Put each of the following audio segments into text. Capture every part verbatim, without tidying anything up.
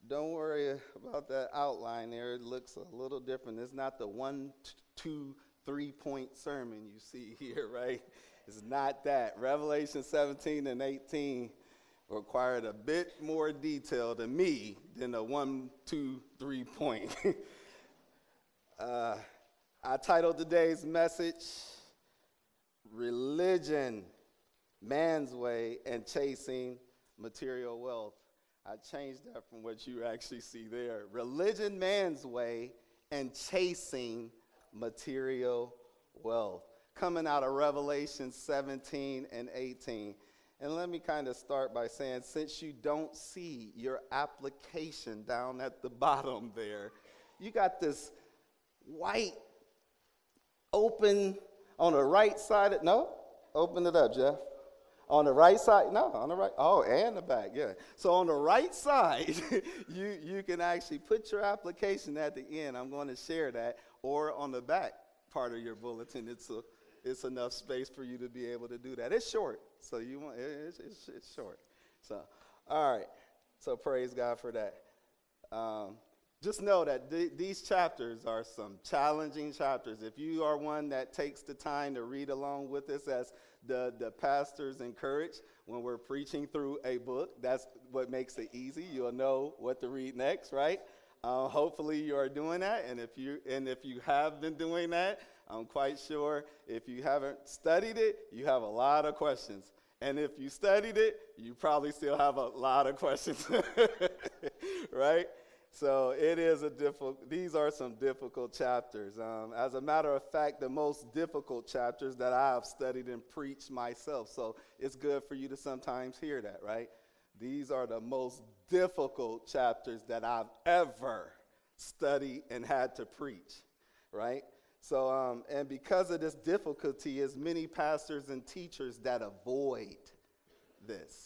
don't worry about that outline there. It looks a little different. It's not the one, t- two, three point sermon you see here, right? It's not that. Revelation seventeen and eighteen required a bit more detail to me than a one, two, three point. uh, I titled today's message, Religion, Man's Way, and Chasing Material Wealth. I changed that from what you actually see there. Religion, man's way, and chasing material wealth. Coming out of Revelation seventeen and eighteen. And let me kind of start by saying, since you don't see your application down at the bottom there, you got this white open on the right side. Of, no, open it up, Jeff. On the right side, no, on the right, oh, and the back, yeah. So on the right side, you, you can actually put your application at the end. I'm going to share that. Or on the back part of your bulletin, it's a, it's enough space for you to be able to do that. It's short, so you want, it's, it's, it's short. So, all right, so praise God for that. Um, just know that th- these chapters are some challenging chapters. If you are one that takes the time to read along with us, as the, the pastors encourage when we're preaching through a book, that's what makes it easy. You'll know what to read next, right? Uh, hopefully you are doing that, and if you and if you have been doing that, I'm quite sure if you haven't studied it, you have a lot of questions. And if you studied it, you probably still have a lot of questions, right? So it is a difficult, these are some difficult chapters. Um, as a matter of fact, the most difficult chapters that I have studied and preached myself. So it's good for you to sometimes hear that, right? These are the most difficult chapters that I've ever studied and had to preach, right? So, um, and because of this difficulty, is many pastors and teachers that avoid this.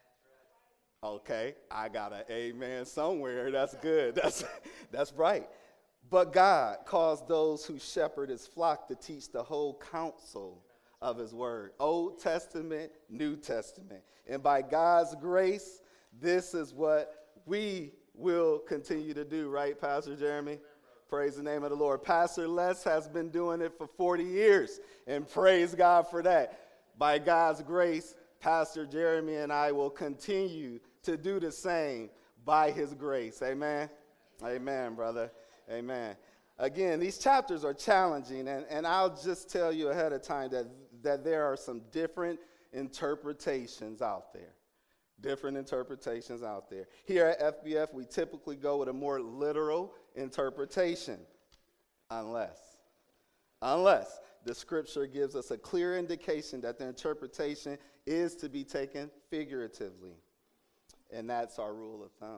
Okay, I got an amen somewhere. That's good. That's that's right. But God caused those who shepherd his flock to teach the whole counsel of his word, Old Testament, New Testament. And by God's grace, this is what we will continue to do, right, Pastor Jeremy? Praise the name of the Lord. Pastor Les has been doing it for forty years, and praise God for that. By God's grace, Pastor Jeremy and I will continue to do the same by his grace. Amen? Amen, brother. Amen. Again, these chapters are challenging, and, and I'll just tell you ahead of time that, that there are some different interpretations out there. Different interpretations out there. Here at F B F, we typically go with a more literal interpretation, unless, unless the scripture gives us a clear indication that the interpretation is to be taken figuratively. And that's our rule of thumb.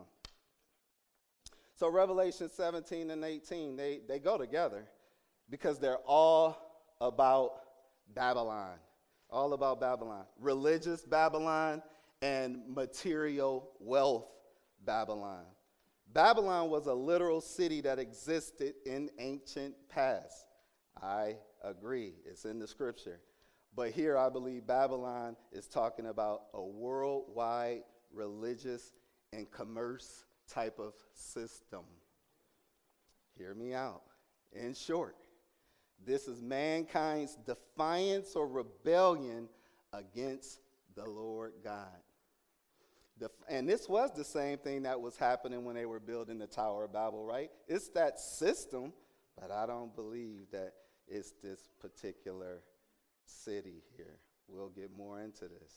So Revelation seventeen and eighteen, they, they go together because they're all about Babylon. All about Babylon. Religious Babylon and material wealth Babylon. Babylon was a literal city that existed in ancient past. I agree. It's in the scripture. But here I believe Babylon is talking about a worldwide religious and commerce type of system. Hear me out. In short, this is mankind's defiance or rebellion against the Lord God. The, and this was the same thing that was happening when they were building the Tower of Babel, right? It's that system, but I don't believe that it's this particular city here. We'll get more into this.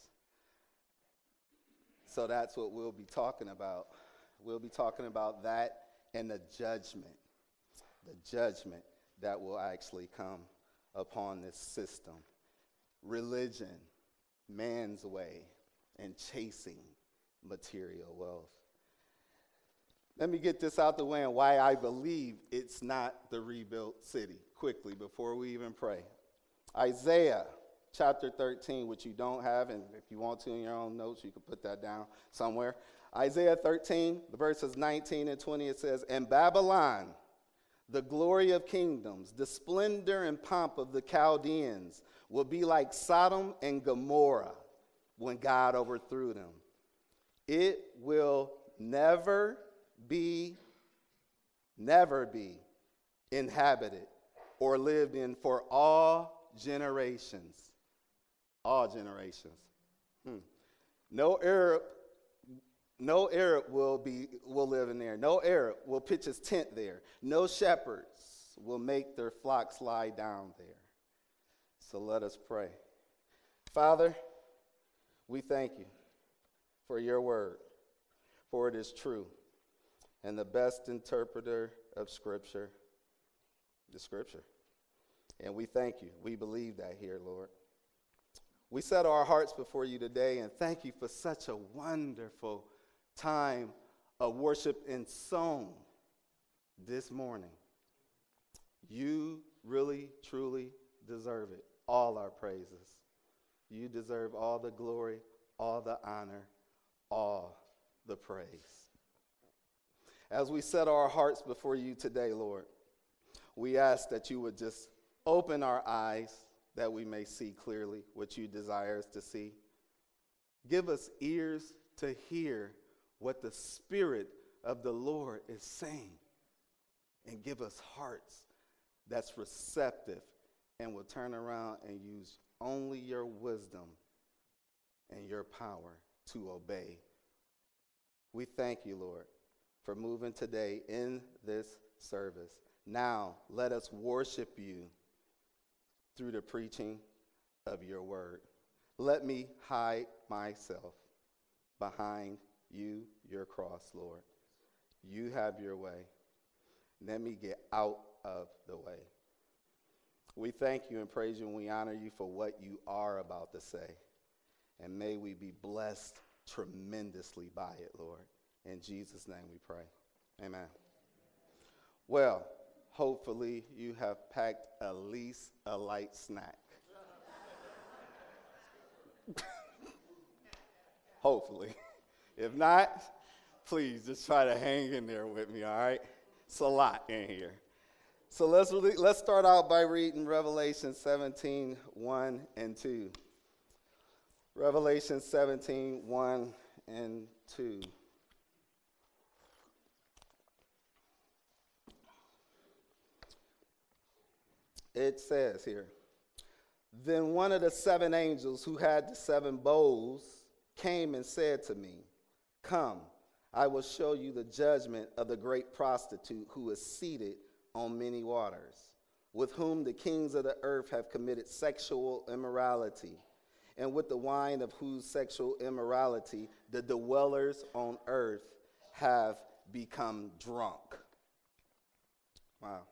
So that's what we'll be talking about. We'll be talking about that and the judgment, the judgment that will actually come upon this system. Religion, man's way, and chasing material wealth. Let me get this out the way and why I believe it's not the rebuilt city quickly before we even pray. Isaiah chapter thirteen, which you don't have, and if you want to in your own notes, you can put that down somewhere. Isaiah thirteen, the verses nineteen and twenty, it says, "And Babylon, the glory of kingdoms, the splendor and pomp of the Chaldeans, will be like Sodom and Gomorrah when God overthrew them. It will never be, never be inhabited or lived in for all generations. All generations. Hmm. No Arab, no Arab will be will live in there. No Arab will pitch his tent there. No shepherds will make their flocks lie down there. So let us pray. Father, we thank you for your word, for it is true and the best interpreter of Scripture, the Scripture. And we thank you. We believe that here, Lord. We set our hearts before you today and thank you for such a wonderful time of worship and song this morning. You really, truly deserve it, all our praises. You deserve all the glory, all the honor, all the praise. As we set our hearts before you today, Lord, we ask that you would just open our eyes that we may see clearly what you desire us to see. Give us ears to hear what the Spirit of the Lord is saying. And give us hearts that's receptive and will turn around and use only your wisdom and your power to obey. We thank you, Lord, for moving today in this service. Now, let us worship you through the preaching of your word. Let me hide myself behind you, your cross, Lord. You have your way. Let me get out of the way. We thank you and praise you and we honor you for what you are about to say. And may we be blessed tremendously by it, Lord. In Jesus' name we pray. Amen. Well, hopefully you have packed at least a light snack. Hopefully. If not, please just try to hang in there with me, all right? It's a lot in here. So let's really, let's start out by reading Revelation seventeen, one and two. Revelation seventeen, one and two. It says here, then one of the seven angels who had the seven bowls came and said to me, come, I will show you the judgment of the great prostitute who is seated on many waters, with whom the kings of the earth have committed sexual immorality, and with the wine of whose sexual immorality the dwellers on earth have become drunk. Wow.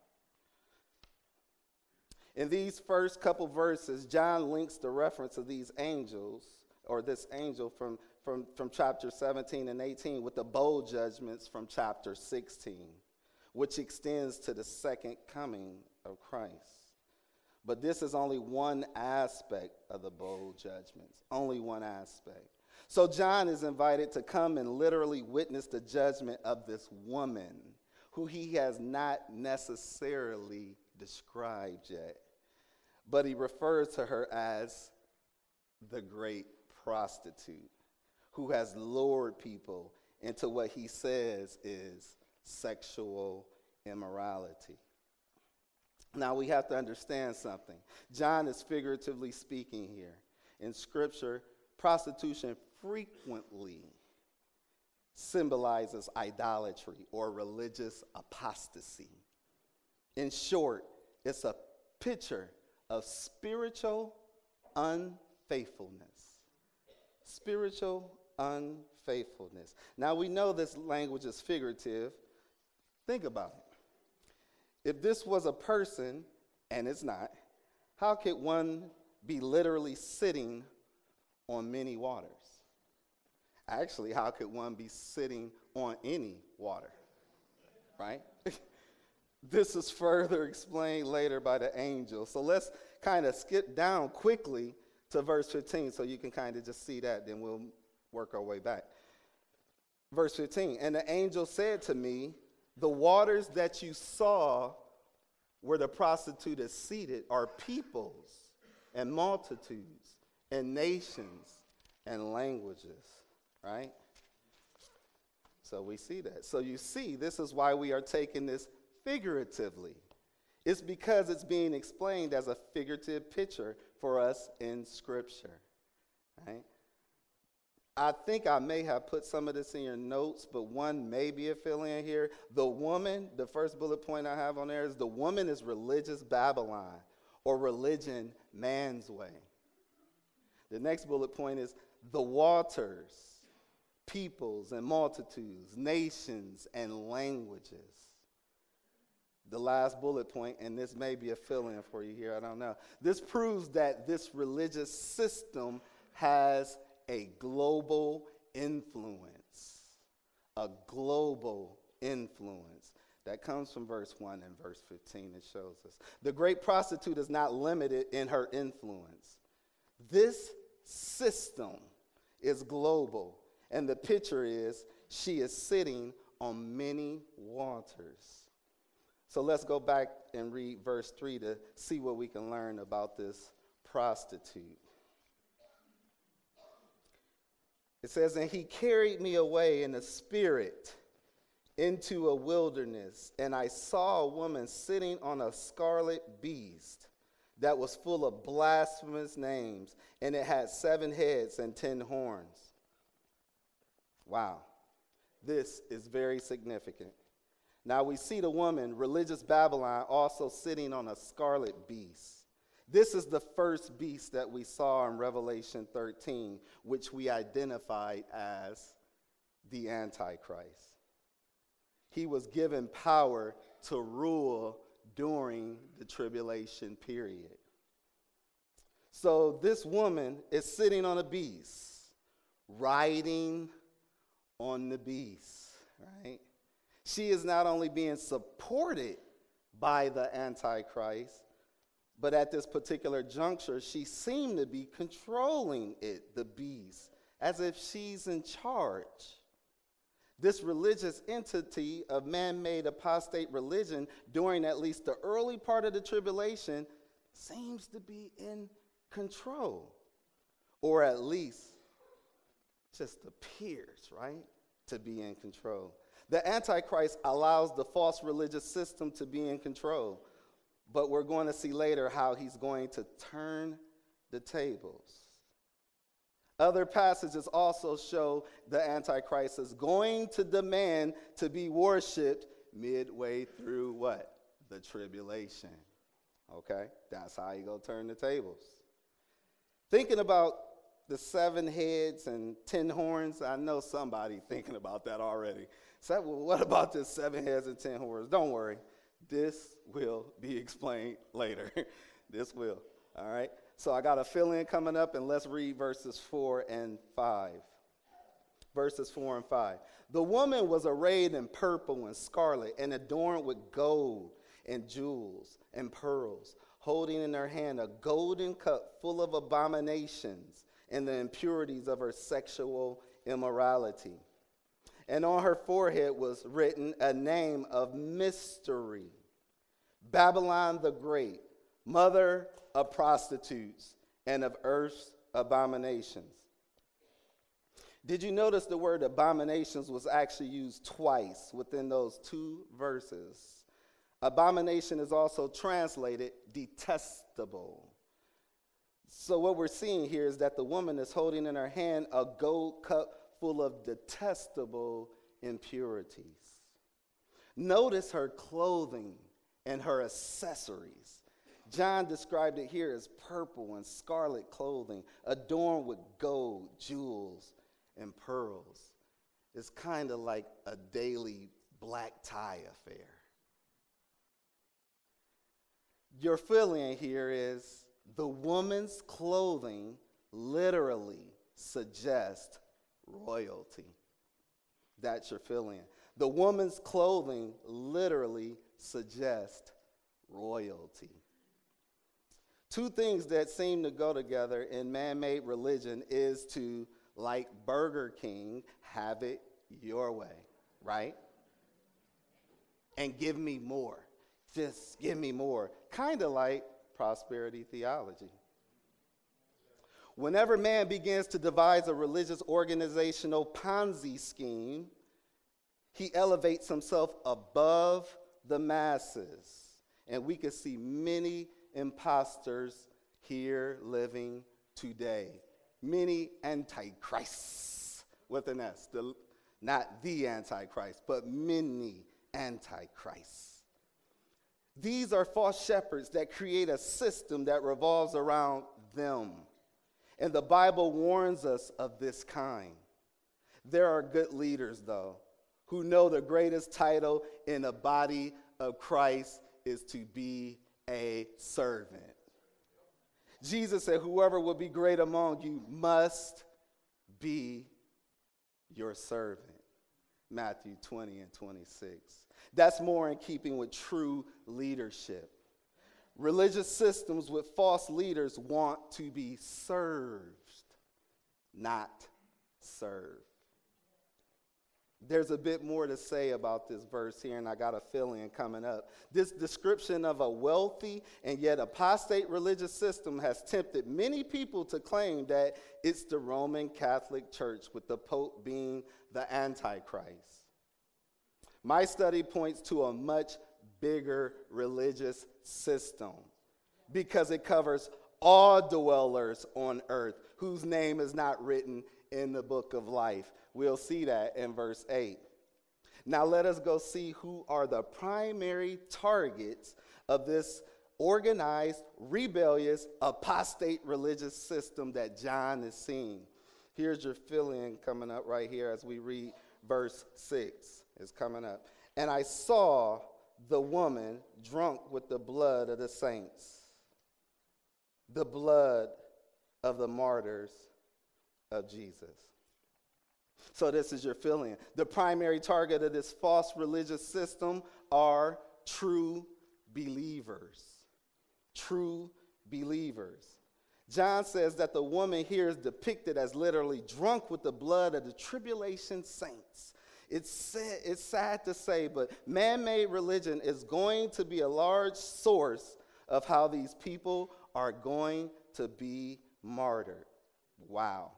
In these first couple verses, John links the reference of these angels, or this angel from, from, from chapter seventeen and eighteen, with the bowl judgments from chapter sixteen, which extends to the second coming of Christ. But this is only one aspect of the bowl judgments, only one aspect. So John is invited to come and literally witness the judgment of this woman, who he has not necessarily described yet. But he refers to her as the great prostitute, who has lured people into what he says is sexual immorality. Now we have to understand something. John is figuratively speaking here. In Scripture, prostitution frequently symbolizes idolatry or religious apostasy. In short, it's a picture of spiritual unfaithfulness. Spiritual unfaithfulness. Now we know this language is figurative. Think about it. If this was a person, and it's not, how could one be literally sitting on many waters? Actually, how could one be sitting on any water? Right? This is further explained later by the angel. So let's kind of skip down quickly to verse fifteen so you can kind of just see that. Then we'll work our way back. Verse fifteen, and the angel said to me, the waters that you saw where the prostitute is seated are peoples and multitudes and nations and languages, right? So we see that. So you see, this is why we are taking this figuratively. It's because it's being explained as a figurative picture for us in Scripture. Right? I think I may have put some of this in your notes, but one may be a fill-in here. The woman, the first bullet point I have on there is the woman is religious Babylon, or religion man's way. The next bullet point is the waters, peoples and multitudes, nations and languages. The last bullet point, and this may be a fill-in for you here, I don't know. This proves that this religious system has a global influence. A global influence. That comes from verse one and verse fifteen. It shows us. The great prostitute is not limited in her influence. This system is global. And the picture is she is sitting on many waters. So let's go back and read verse three to see what we can learn about this prostitute. It says, and he carried me away in the spirit into a wilderness, and I saw a woman sitting on a scarlet beast that was full of blasphemous names, and it had seven heads and ten horns. Wow, this is very significant. Now we see the woman, religious Babylon, also sitting on a scarlet beast. This is the first beast that we saw in Revelation thirteen, which we identified as the Antichrist. He was given power to rule during the tribulation period. So this woman is sitting on a beast, riding on the beast, right? She is not only being supported by the Antichrist, but at this particular juncture, she seemed to be controlling it, the beast, as if she's in charge. This religious entity of man-made apostate religion during at least the early part of the tribulation seems to be in control, or at least just appears, right, to be in control. The Antichrist allows the false religious system to be in control. But we're going to see later how he's going to turn the tables. Other passages also show the Antichrist is going to demand to be worshipped midway through what? The tribulation. Okay? That's how he going to turn the tables. Thinking about the seven heads and ten horns, I know somebody thinking about that already. So, well, what about this seven heads and ten horns? Don't worry. This will be explained later. This will. All right. So I got a fill-in coming up, and let's read verses four and five. Verses four and five. The woman was arrayed in purple and scarlet and adorned with gold and jewels and pearls, holding in her hand a golden cup full of abominations and the impurities of her sexual immorality. And on her forehead was written a name of mystery: Babylon the Great, mother of prostitutes and of earth's abominations. Did you notice the word abominations was actually used twice within those two verses? Abomination is also translated detestable. So what we're seeing here is that the woman is holding in her hand a gold cup full of detestable impurities. Notice her clothing and her accessories. John described it here as purple and scarlet clothing, adorned with gold, jewels, and pearls. It's kind of like a daily black tie affair. Your feeling here is the woman's clothing literally suggests royalty. That's your feeling. The woman's clothing literally suggests royalty. Two things that seem to go together in man-made religion is to, like Burger King, have it your way, right? And give me more. Just give me more. Kind of like prosperity theology. Whenever man begins to devise a religious organizational Ponzi scheme, He elevates himself above the masses. And we can see many imposters here living today. Many antichrists with an S. The, not the antichrist, but many antichrists. These are false shepherds that create a system that revolves around them. And the Bible warns us of this kind. There are good leaders, though, who know the greatest title in the body of Christ is to be a servant. Jesus said, whoever will be great among you must be your servant. Matthew twenty and twenty-six. That's more in keeping with true leadership. Religious systems with false leaders want to be served, not serve. There's a bit more to say about this verse here, and I got a feeling coming up. This description of a wealthy and yet apostate religious system has tempted many people to claim that it's the Roman Catholic Church, with the Pope being the Antichrist. My study points to a much bigger religious system because it covers all dwellers on earth whose name is not written in the book of life. We'll see that in verse eight. Now let us go see who are the primary targets of this organized, rebellious, apostate religious system that John is seeing. Here's your fill-in coming up right here as we read verse six. It's coming up. And I saw the woman drunk with the blood of the saints, the blood of the martyrs of Jesus. So this is your fill-in. The primary target of this false religious system are true believers. True believers. John says that the woman here is depicted as literally drunk with the blood of the tribulation saints. It's sad, it's sad to say, but man-made religion is going to be a large source of how these people are going to be martyred. Wow.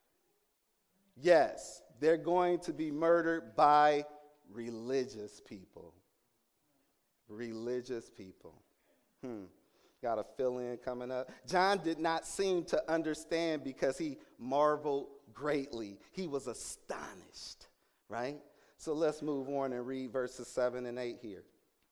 Yes, they're going to be murdered by religious people. Religious people. Hmm. Got a fill-in coming up. John did not seem to understand because he marveled greatly. He was astonished, right? So let's move on and read verses seven and eight here.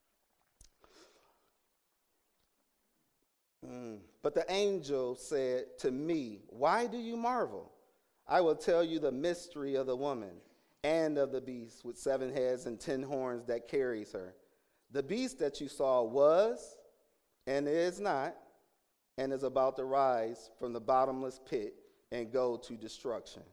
Mm. But the angel said to me, why do you marvel? I will tell you the mystery of the woman and of the beast with seven heads and ten horns that carries her. The beast that you saw was and is not, and is about to rise from the bottomless pit and go to destruction.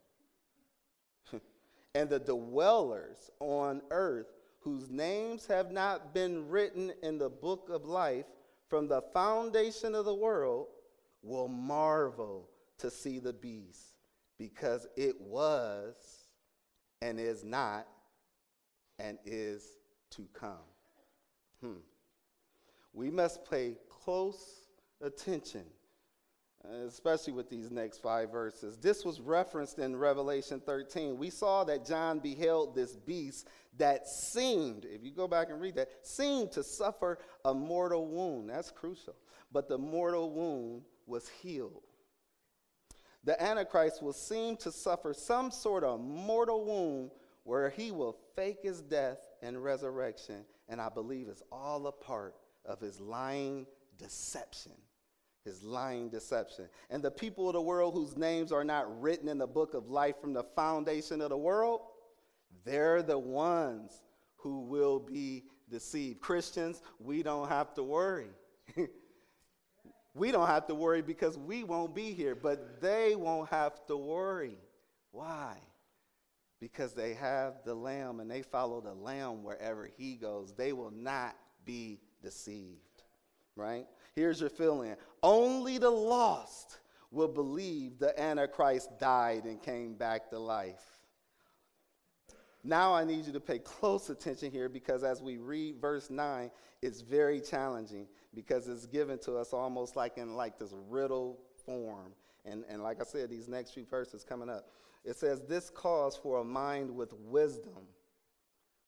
And the dwellers on earth, whose names have not been written in the book of life from the foundation of the world, will marvel to see the beast, because it was and is not and is to come. Hmm. We must pay close attention, especially with these next five verses. This was referenced in Revelation thirteen. We saw that John beheld this beast that seemed, if you go back and read that, seemed to suffer a mortal wound. That's crucial. But the mortal wound was healed. The Antichrist will seem to suffer some sort of mortal wound where he will fake his death and resurrection, and I believe it's all a part of his lying deception. His lying deception. And the people of the world whose names are not written in the book of life from the foundation of the world, they're the ones who will be deceived. Christians, we don't have to worry. We don't have to worry because we won't be here, but they won't have to worry. Why? Because they have the Lamb and they follow the Lamb wherever he goes. They will not be deceived, right? Here's your fill-in. Only the lost will believe the Antichrist died and came back to life. Now I need you to pay close attention here, because as we read verse nine, it's very challenging because it's given to us almost like in like this riddle form. And, and like I said, these next few verses coming up, it says, this calls for a mind with wisdom,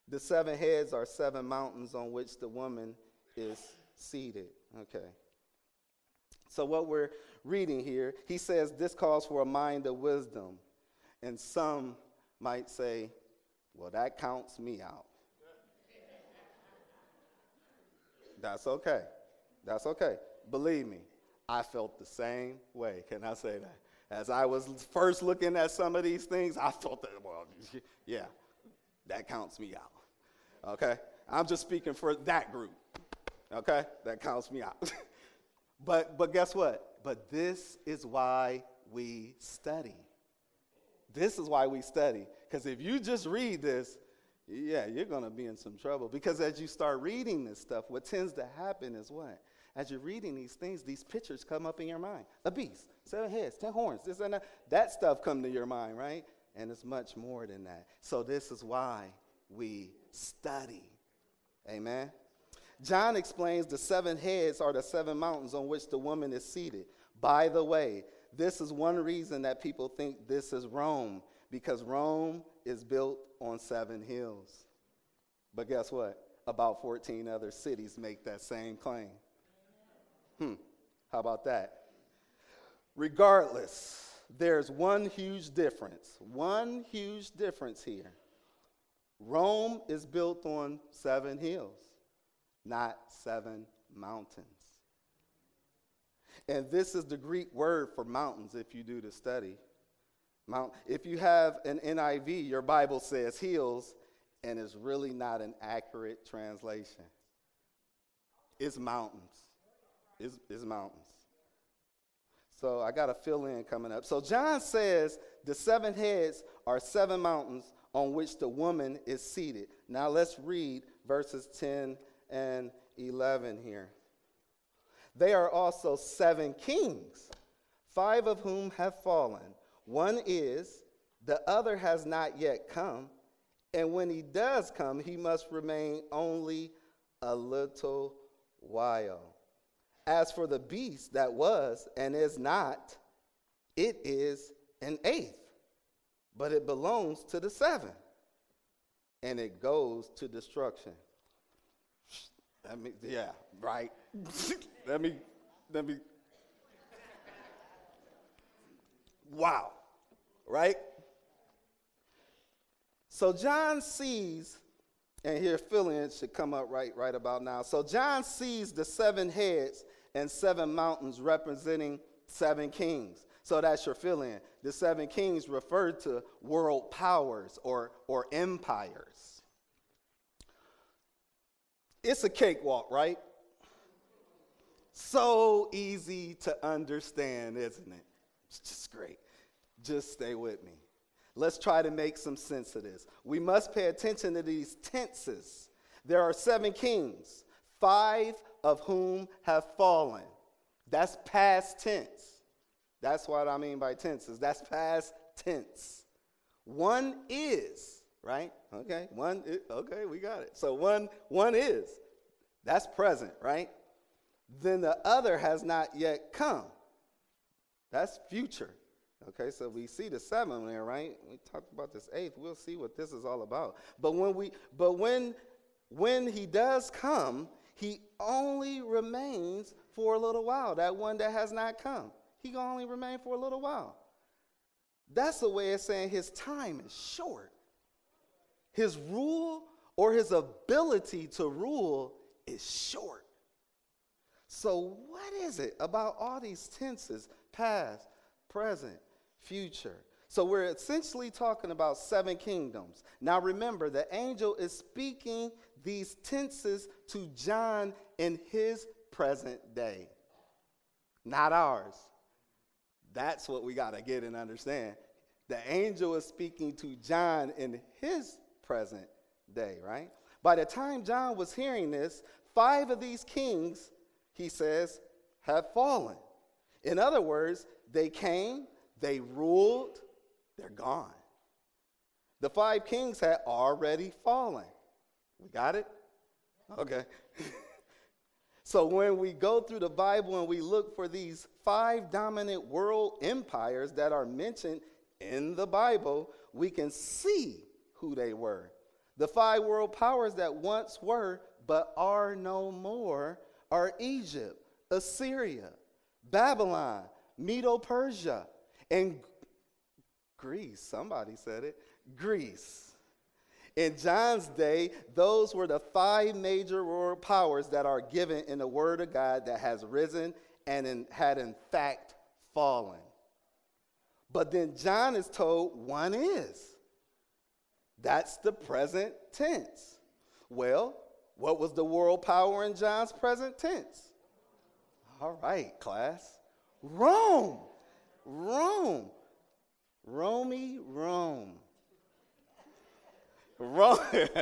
The seven heads are seven mountains on which the woman is seated. Okay. So what we're reading here, he says this calls for a mind of wisdom. And some might say, well, that counts me out. That's okay. That's okay. Believe me, I felt the same way. Can I say that? As I was first looking at some of these things, I thought that, well, yeah, that counts me out. Okay? I'm just speaking for that group. Okay? That counts me out. but but guess what? But this is why we study. This is why we study. Because if you just read this, yeah, you're going to be in some trouble. Because as you start reading this stuff, what tends to happen is what? As you're reading these things, these pictures come up in your mind. A beast, seven heads, ten horns, this and that. That stuff come to your mind, right? And it's much more than that. So this is why we study. Amen? John explains the seven heads are the seven mountains on which the woman is seated. By the way, this is one reason that people think this is Rome, because Rome is built on seven hills. But guess what? About fourteen other cities make that same claim. Hmm, how about that? Regardless, there's one huge difference. One huge difference here. Rome is built on seven hills, not seven mountains. And this is the Greek word for mountains if you do the study. Mount, if you have an N I V, your Bible says hills, and it's really not an accurate translation. It's mountains. It's, it's mountains. So I got a fill in coming up. So John says the seven heads are seven mountains on which the woman is seated. Now let's read verses ten and eleven here. They are also seven kings, five of whom have fallen. One is, the other has not yet come, and when he does come, he must remain only a little while. As for the beast that was and is not, it is an eighth, but it belongs to the seven, and it goes to destruction. Let me, yeah, right. let me, let me. Wow, right? So John sees, and here fill-in should come up right, right about now. So John sees the seven heads and seven mountains representing seven kings. So that's your fill-in. The seven kings refer to world powers or, or empires. It's a cakewalk, right? So easy to understand, isn't it? It's just great. Just stay with me. Let's try to make some sense of this. We must pay attention to these tenses. There are seven kings, five of whom have fallen. That's past tense. That's what I mean by tenses. That's past tense. One is, right? Okay, one is, okay, we got it. So one, one is. That's present, right? Then the other has not yet come. That's future. Okay, so we see the seven there, right? We talked about this eighth. We'll see what this is all about. But when we, but when, when he does come, he only remains for a little while. That one that has not come, he can only remain for a little while. That's a way of saying his time is short. His rule or his ability to rule is short. So what is it about all these tenses, past, present, future? So we're essentially talking about seven kingdoms. Now remember, the angel is speaking these tenses to John in his present day, not ours. That's what we got to get and understand. The angel is speaking to John in his present day, right? By the time John was hearing this, five of these kings, he says, have fallen. In other words, they came, they ruled, they're gone. The five kings had already fallen. We got it? Okay. So when we go through the Bible and we look for these five dominant world empires that are mentioned in the Bible, we can see who they were. The five world powers that once were but are no more are Egypt, Assyria, Babylon, Medo-Persia, and Greece. Somebody said it. Greece. In John's day, those were the five major world powers that are given in the Word of God that has risen and in, had in fact fallen. But then John is told one is. That's the present tense. Well, what was the world power in John's present tense? All right, class. Rome. Rome. Romy Rome. Rome.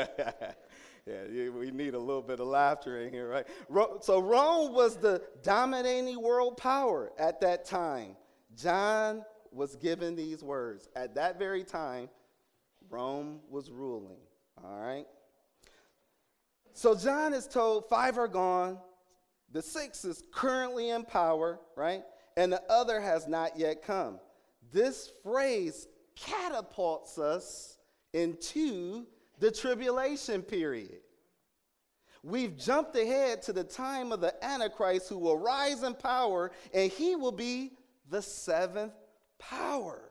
Yeah, we need a little bit of laughter in here, right? So Rome was the dominating world power at that time. John was given these words. At that very time, Rome was ruling, all right? So John is told five are gone, the sixth is currently in power, right? And the other has not yet come. This phrase catapults us into the tribulation period. We've jumped ahead to the time of the Antichrist, who will rise in power, and he will be the seventh power.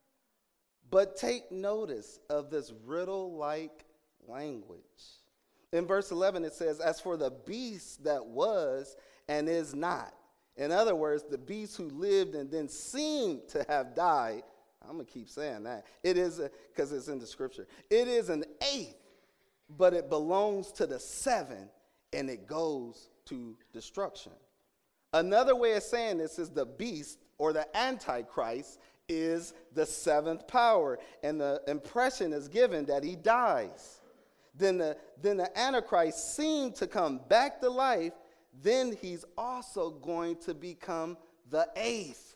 But take notice of this riddle-like language. In verse eleven, it says, as for the beast that was and is not. In other words, the beast who lived and then seemed to have died. I'm going to keep saying that. It is, because it's in the scripture. It is an eighth, but it belongs to the seven, and it goes to destruction. Another way of saying this is the beast, or the Antichrist, is the seventh power, and the impression is given that he dies. Then the, then the Antichrist seemed to come back to life. Then he's also going to become the eighth.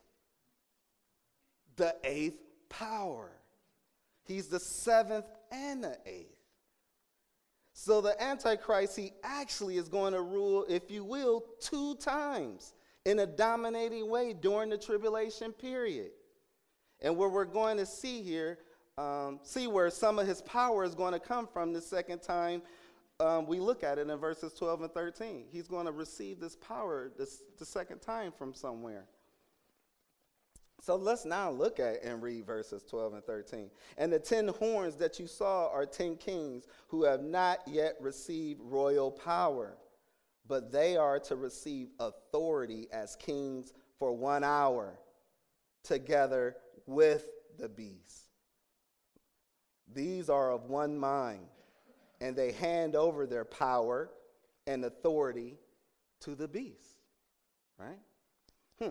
The eighth power. He's the seventh and the eighth. So the Antichrist, he actually is going to rule, if you will, two times in a dominating way during the tribulation period. And what we're going to see here, um, see where some of his power is going to come from the second time um, we look at it in verses twelve and thirteen. He's going to receive this power this, the second time from somewhere. So let's now look at and read verses twelve and thirteen. And the ten horns that you saw are ten kings who have not yet received royal power, but they are to receive authority as kings for one hour, together with the beast. These are of one mind, and they hand over their power and authority to the beast. Right? Hmm.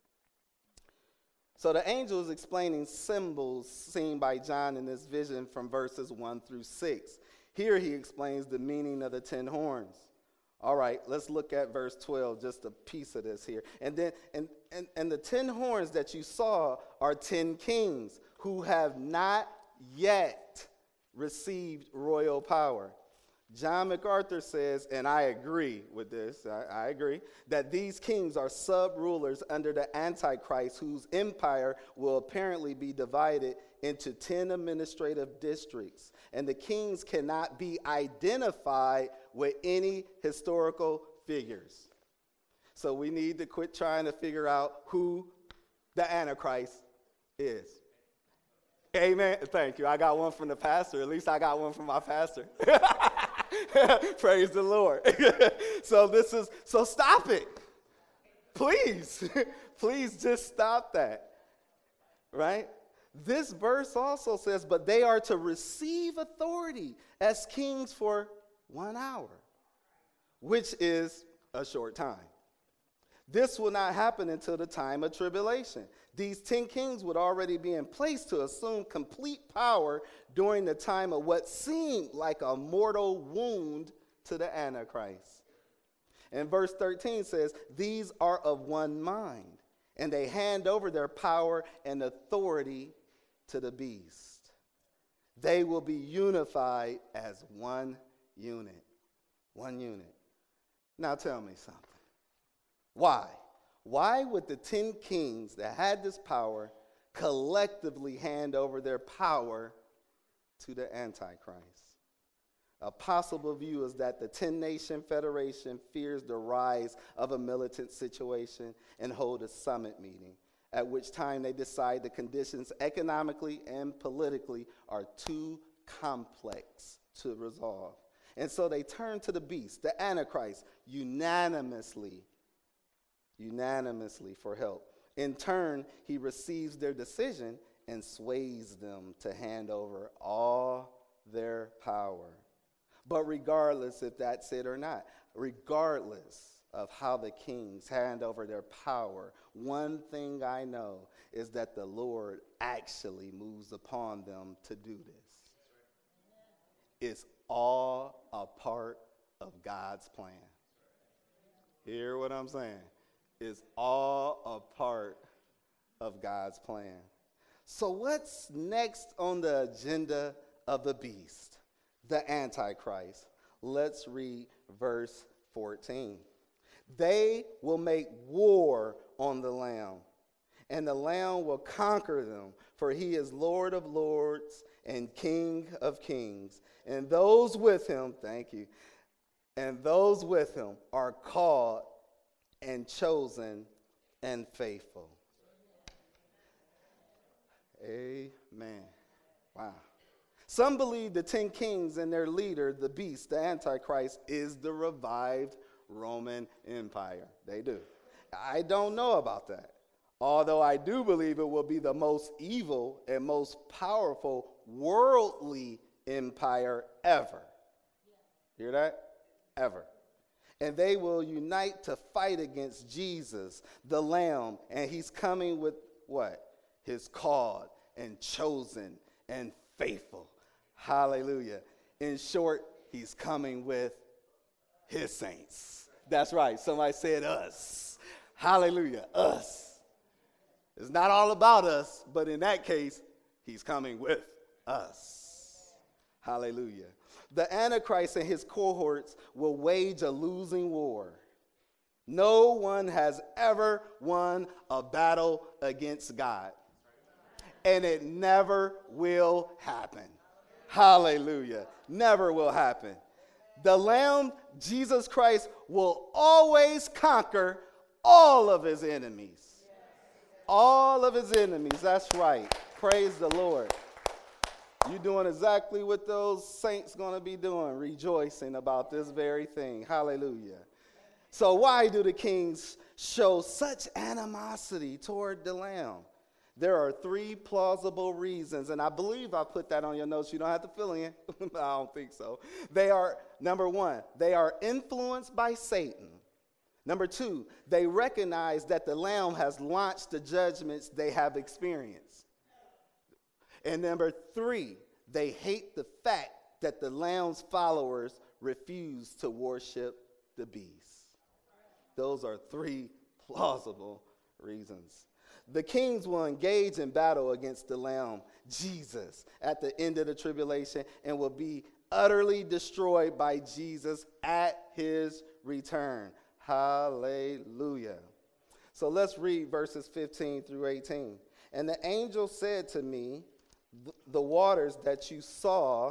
So the angel is explaining symbols seen by John in this vision from verses one through six. Here he explains the meaning of the ten horns. All right, let's look at verse twelve, just a piece of this here. And then and, and, and the ten horns that you saw are ten kings who have not yet received royal power. John MacArthur says, and I agree with this, I, I agree, that these kings are sub-rulers under the Antichrist, whose empire will apparently be divided into ten administrative districts. And the kings cannot be identified with any historical figures. So we need to quit trying to figure out who the Antichrist is. Amen. Thank you. I got one from the pastor. At least I got one from my pastor. Praise the Lord. So this is, so stop it. Please. Please just stop that. Right? This verse also says, but they are to receive authority as kings for one hour, which is a short time. This will not happen until the time of tribulation. These ten kings would already be in place to assume complete power during the time of what seemed like a mortal wound to the Antichrist. And verse thirteen says, these are of one mind, and they hand over their power and authority to the beast. They will be unified as one unit. One unit. Now tell me something. Why? Why would the ten kings that had this power collectively hand over their power to the Antichrist? A possible view is that the ten-nation federation fears the rise of a militant situation and hold a summit meeting, at which time they decide the conditions economically and politically are too complex to resolve. And so they turn to the beast, the Antichrist, unanimously, unanimously for help. In turn, he receives their decision and sways them to hand over all their power. But regardless if that's it or not, regardless of how the kings hand over their power, one thing I know is that the Lord actually moves upon them to do this. It's all a part of God's plan. Hear what I'm saying? It's all a part of God's plan. So what's next on the agenda of the beast, the Antichrist? Let's read verse fourteen. They will make war on the Lamb, and the Lamb will conquer them, for he is Lord of lords and King of kings. And those with him, thank you, and those with him are called and chosen and faithful. Amen. Wow. Some believe the ten kings and their leader, the beast, the Antichrist, is the revived Roman Empire. They do. I don't know about that. Although I do believe it will be the most evil and most powerful worldly empire ever. Hear that? Ever. And they will unite to fight against Jesus, the Lamb, and he's coming with what? His called and chosen and faithful. Hallelujah. In short, he's coming with his saints. That's right. Somebody said us. Hallelujah. Us. It's not all about us, but in that case, he's coming with us. Hallelujah. The Antichrist and his cohorts will wage a losing war. No one has ever won a battle against God. And it never will happen. Hallelujah. Never will happen. The Lamb, Jesus Christ, will always conquer all of his enemies. All of his enemies. That's right. Praise the Lord. You're doing exactly what those saints going to be doing, rejoicing about this very thing. Hallelujah. So why do the kings show such animosity toward the Lamb? There are three plausible reasons, and I believe I put that on your notes. You don't have to fill in, but I don't think so. They are, number one, they are influenced by Satan. Number two, they recognize that the Lamb has launched the judgments they have experienced. And number three, they hate the fact that the Lamb's followers refuse to worship the beast. Those are three plausible reasons. The kings will engage in battle against the Lamb, Jesus, at the end of the tribulation and will be utterly destroyed by Jesus at his return. Hallelujah. So let's read verses fifteen through eighteen. And the angel said to me, the waters that you saw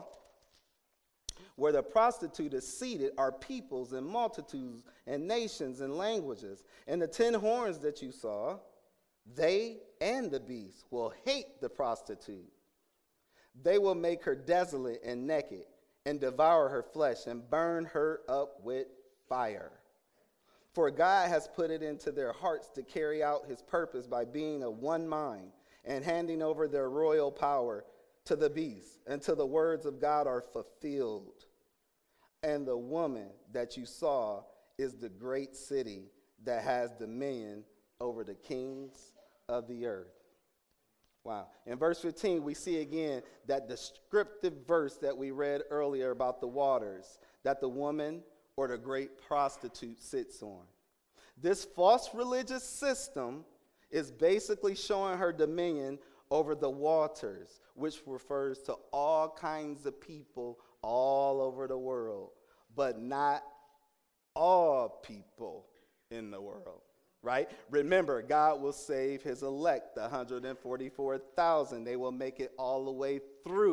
where the prostitute is seated are peoples and multitudes and nations and languages. And the ten horns that you saw, they and the beast will hate the prostitute. They will make her desolate and naked and devour her flesh and burn her up with fire. For God has put it into their hearts to carry out his purpose by being of one mind and handing over their royal power to the beast until the words of God are fulfilled. And the woman that you saw is the great city that has dominion over the kings of the earth. Wow. In verse fifteen, we see again that descriptive verse that we read earlier about the waters that the woman or the great prostitute sits on. This false religious system is basically showing her dominion over the waters, which refers to all kinds of people all over the world, but not all people in the world, right? Remember, God will save his elect, the one hundred forty-four thousand. They will make it all the way through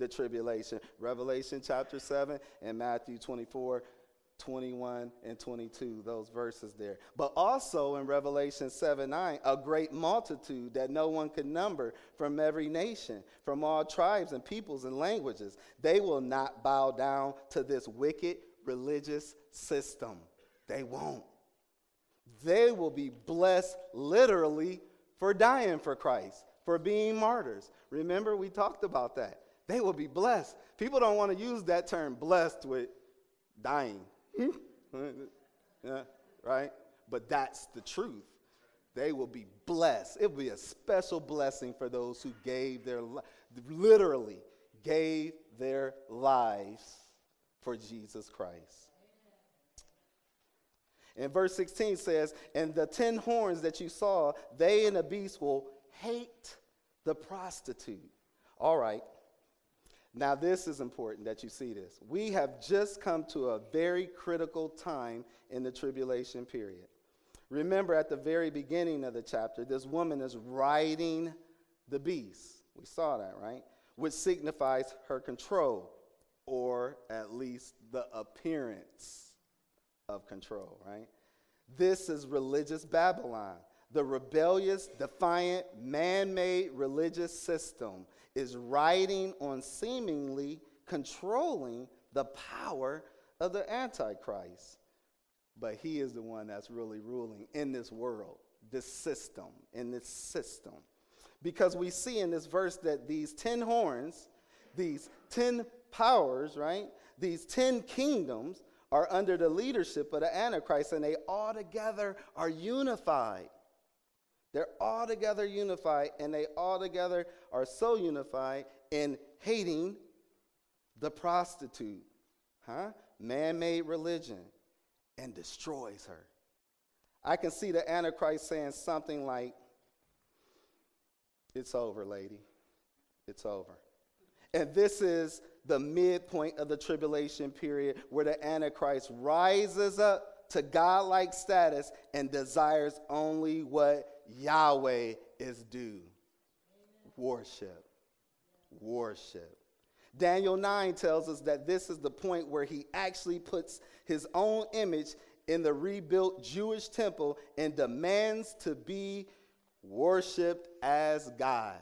the tribulation. Revelation chapter seven and Matthew twenty-four, twenty-one, and twenty-two, those verses there. But also in Revelation seven nine, a great multitude that no one could number from every nation, from all tribes and peoples and languages. They will not bow down to this wicked religious system. They won't. They will be blessed literally for dying for Christ, for being martyrs. Remember, we talked about that. They will be blessed. People don't want to use that term, blessed, with dying. Yeah, right? But that's the truth. They will be blessed. It will be a special blessing for those who gave their, li- literally gave their lives for Jesus Christ. And verse sixteen says, and the ten horns that you saw, they and the beast will hate the prostitute. All right. Now this is important that you see this. We have just come to a very critical time in the tribulation period. Remember, at the very beginning of the chapter, this woman is riding the beast. We saw that, right? Which signifies her control, or at least the appearance of control, right? This is religious Babylon. The rebellious, defiant, man-made religious system is riding on seemingly controlling the power of the Antichrist. But he is the one that's really ruling in this world, this system, in this system. Because we see in this verse that these ten horns, these ten powers, right? These ten kingdoms are under the leadership of the Antichrist, and they all together are unified. They're all together unified, and they all together are so unified in hating the prostitute, huh? Man-made religion, and destroys her. I can see the Antichrist saying something like, it's over, lady. It's over. And this is the midpoint of the tribulation period where the Antichrist rises up to godlike status and desires only what Yahweh is due. Worship. Worship. Daniel nine tells us that this is the point where he actually puts his own image in the rebuilt Jewish temple and demands to be worshiped as God.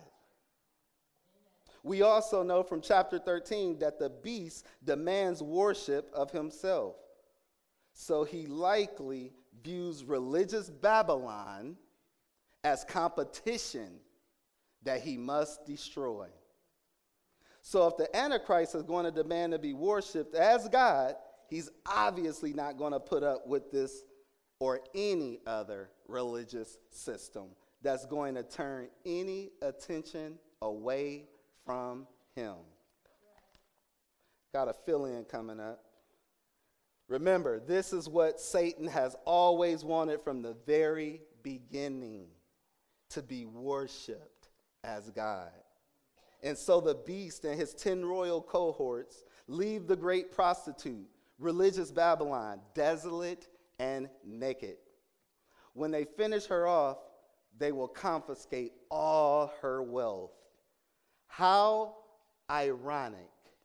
We also know from chapter thirteen that the beast demands worship of himself. So he likely views religious Babylon as competition that he must destroy. So if the Antichrist is going to demand to be worshiped as God, he's obviously not going to put up with this or any other religious system that's going to turn any attention away from him. Got a fill-in coming up. Remember, this is what Satan has always wanted from the very beginning, to be worshiped as God. And so the beast and his ten royal cohorts leave the great prostitute, religious Babylon, desolate and naked. When they finish her off, they will confiscate all her wealth. How ironic.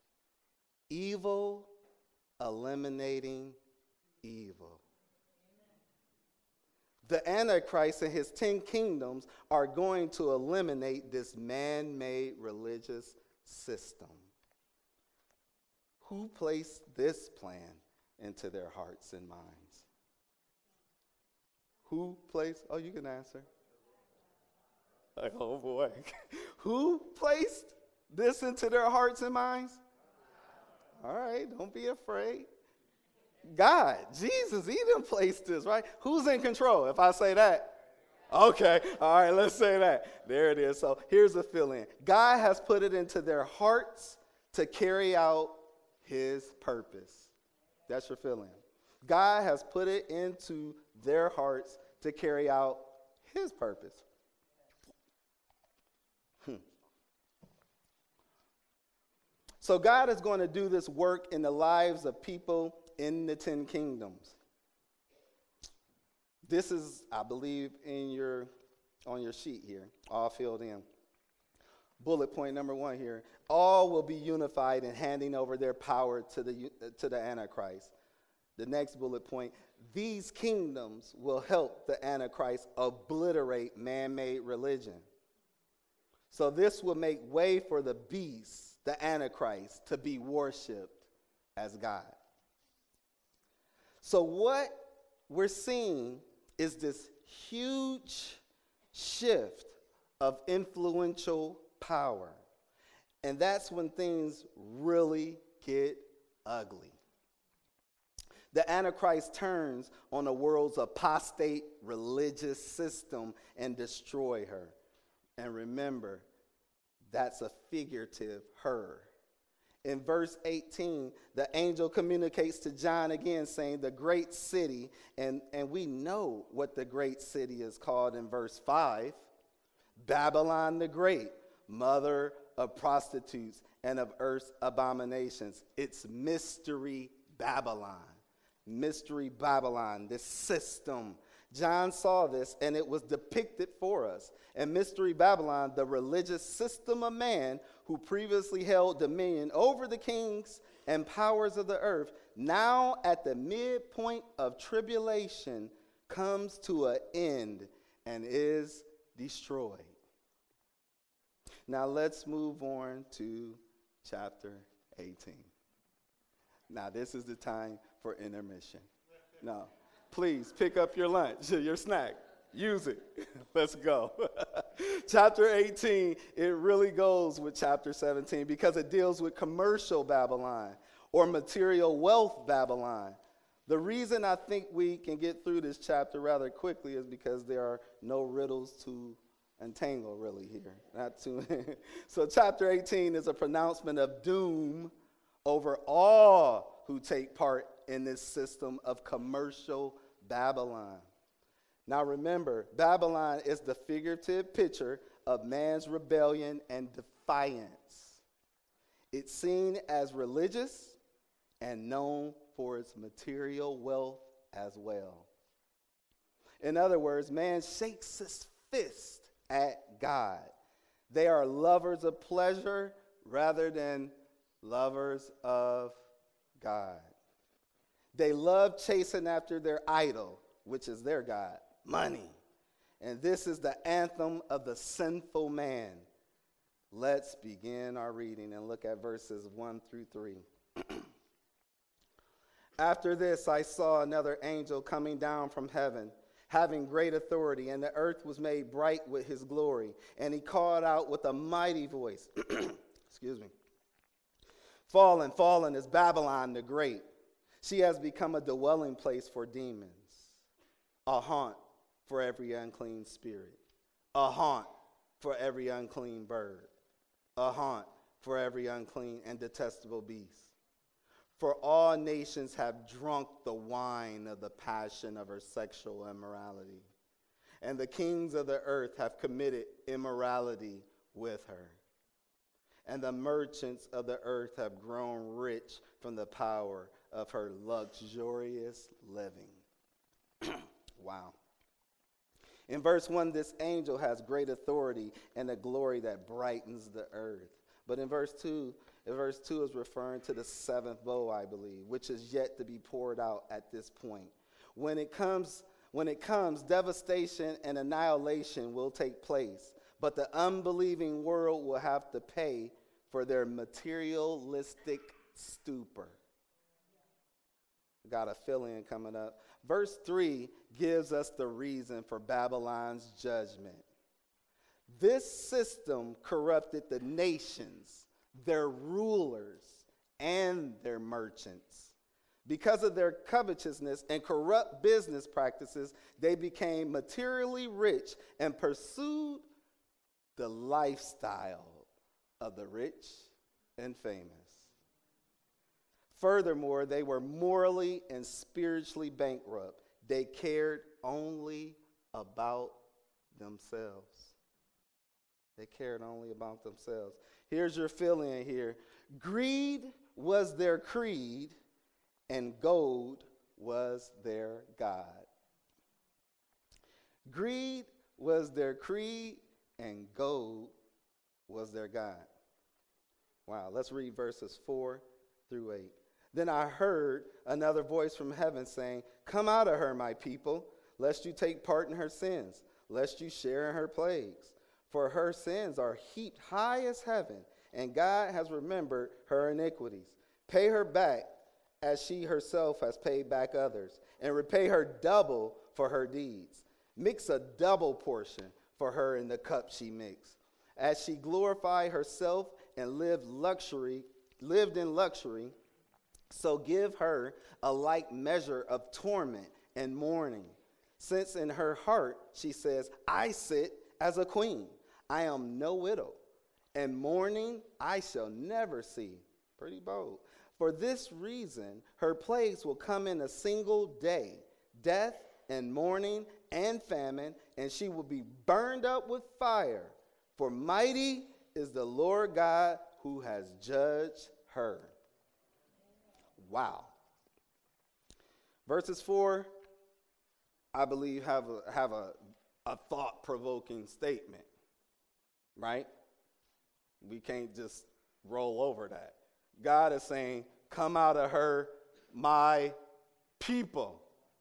Evil eliminating evil. The Antichrist and his ten kingdoms are going to eliminate this man-made religious system. Who placed this plan into their hearts and minds? Who placed, oh, you can answer. Like, oh boy. Who placed this into their hearts and minds? All right, don't be afraid. God, Jesus, he didn't place this, right? Who's in control, if I say that? Okay, all right, let's say that. There it is. So here's the fill-in. God has put it into their hearts to carry out his purpose. That's your fill-in. God has put it into their hearts to carry out his purpose. Hmm. So God is going to do this work in the lives of people in the ten kingdoms. This is, I believe, in your on your sheet here, all filled in. Bullet point number one here. All will be unified in handing over their power to the, to the Antichrist. The next bullet point, these kingdoms will help the Antichrist obliterate man-made religion. So this will make way for the beast, the Antichrist, to be worshipped as God. So what we're seeing is this huge shift of influential power. And that's when things really get ugly. The Antichrist turns on the world's apostate religious system and destroy her. And remember, that's a figurative her. In verse eighteen, the angel communicates to John again, saying the great city, and, and we know what the great city is called in verse five, Babylon the Great, mother of prostitutes and of earth's abominations. It's Mystery Babylon. Mystery Babylon, this system. John saw this, and it was depicted for us. And Mystery Babylon, the religious system of man who previously held dominion over the kings and powers of the earth, now at the midpoint of tribulation, comes to an end and is destroyed. Now let's move on to chapter eighteen. Now this is the time for intermission. No, please pick up your lunch, your snack. Use it. Let's go. Chapter eighteen, it really goes with chapter seventeen because it deals with commercial Babylon or material wealth Babylon. The reason I think we can get through this chapter rather quickly is because there are no riddles to untangle really here. Not too. So chapter eighteen is a pronouncement of doom over all who take part in this system of commercial Babylon. Now remember, Babylon is the figurative picture of man's rebellion and defiance. It's seen as religious and known for its material wealth as well. In other words, man shakes his fist at God. They are lovers of pleasure rather than lovers of God. They love chasing after their idol, which is their God, money. And this is the anthem of the sinful man. Let's begin our reading and look at verses one through three. After this, I saw another angel coming down from heaven, having great authority, and the earth was made bright with his glory. And he called out with a mighty voice, excuse me, Fallen, fallen is Babylon the Great. She has become a dwelling place for demons, a haunt for every unclean spirit, a haunt for every unclean bird, a haunt for every unclean and detestable beast. For all nations have drunk the wine of the passion of her sexual immorality, and the kings of the earth have committed immorality with her. And the merchants of the earth have grown rich from the power of her luxurious living. Wow. In verse one, this angel has great authority and a glory that brightens the earth. But in verse two, in verse two is referring to the seventh bowl, I believe, which is yet to be poured out at this point. When it comes, when it comes, devastation and annihilation will take place. But the unbelieving world will have to pay for their materialistic stupor. Got a fill-in coming up. Verse three gives us the reason for Babylon's judgment. This system corrupted the nations, their rulers, and their merchants. Because of their covetousness and corrupt business practices, they became materially rich and pursued the lifestyle of the rich and famous. Furthermore, they were morally and spiritually bankrupt. They cared only about themselves. They cared only about themselves. Here's your fill-in here. Greed was their creed, and gold was their God. Greed was their creed, and gold was their God. Wow, let's read verses four through eight. Then I heard another voice from heaven saying, "Come out of her, my people, lest you take part in her sins, lest you share in her plagues. For her sins are heaped high as heaven, and God has remembered her iniquities. Pay her back as she herself has paid back others, and repay her double for her deeds. Mix a double portion for her in the cup she mixed. As she glorified herself and lived luxury, lived in luxury, so give her a like measure of torment and mourning. Since in her heart she says, I sit as a queen. I am no widow, and mourning I shall never see." Pretty bold. "For this reason, her plagues will come in a single day, death and mourning and famine, and she will be burned up with fire. For mighty is the Lord God who has judged her." Wow. Verses four, I believe, have a, have a, a thought-provoking statement, right? We can't just roll over that. God is saying, "Come out of her, my people."